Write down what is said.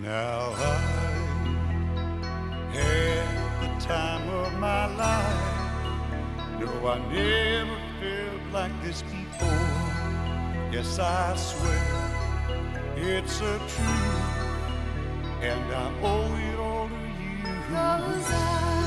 Now I had the time of my life. No, I never felt like this before. Yes, I swear it's a truth, and I owe it all to you. 'Cause I